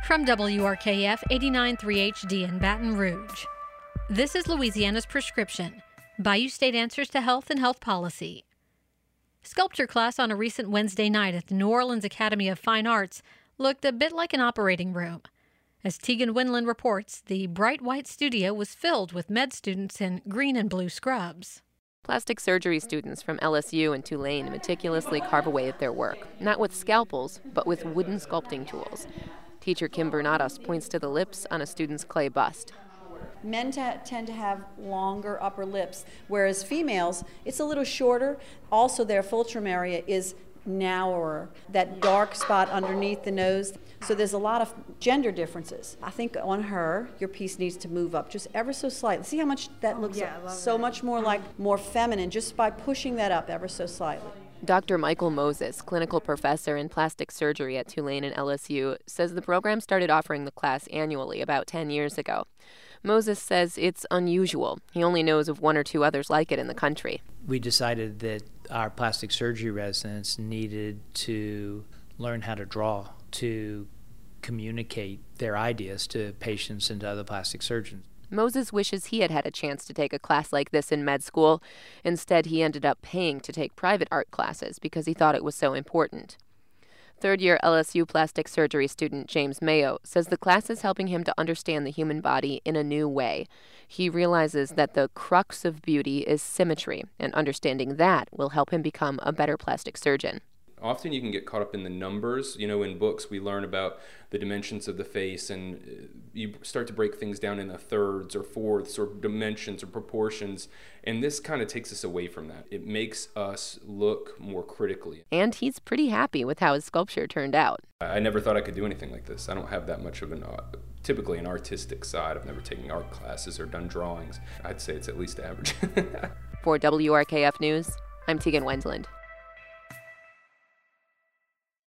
From WRKF 89.3 HD in Baton Rouge, this is Louisiana's Prescription, Bayou State Answers to Health and Health Policy. Sculpture class on a recent Wednesday night at the New Orleans Academy of Fine Arts looked a bit like an operating room. As Tegan Winland reports, the bright white studio was filled with med students in green and blue scrubs. Plastic surgery students from LSU and Tulane meticulously carve away at their work, not with scalpels, but with wooden sculpting tools. Teacher Kim Bernados points to the lips on a student's clay bust. Men tend to have longer upper lips, whereas females, it's a little shorter. Also, their fulcrum area is narrower, that dark spot underneath the nose. So there's a lot of gender differences. I think on her, your piece needs to move up just ever so slightly. See how much that looks so much more like more feminine just by pushing that up ever so slightly. Dr. Michael Moses, clinical professor in plastic surgery at Tulane and LSU, says the program started offering the class annually about 10 years ago. Moses says it's unusual. He only knows of one or two others like it in the country. We decided that our plastic surgery residents needed to learn how to draw, to communicate their ideas to patients and to other plastic surgeons. Moses wishes he had had a chance to take a class like this in med school. Instead, he ended up paying to take private art classes because he thought it was so important. Third-year LSU plastic surgery student James Mayo says the class is helping him to understand the human body in a new way. He realizes that the crux of beauty is symmetry, and understanding that will help him become a better plastic surgeon. Often you can get caught up in the numbers. You know, in books we learn about the dimensions of the face, and you start to break things down into thirds or fourths or dimensions or proportions, and this kind of takes us away from that. It makes us look more critically. And he's pretty happy with how his sculpture turned out. I never thought I could do anything like this. I don't have that much of typically an artistic side. I've never taken art classes or done drawings. I'd say it's at least average. For WRKF News, I'm Tegan Wendland.